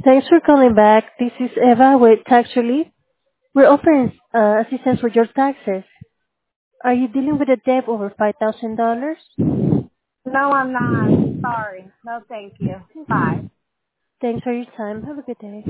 Thanks for calling back. This is Eva with Tax Relief. We're offering assistance with your taxes. Are you dealing with a debt over $5,000? No, I'm not. Sorry. No, thank you. Bye. Thanks for your time. Have a good day.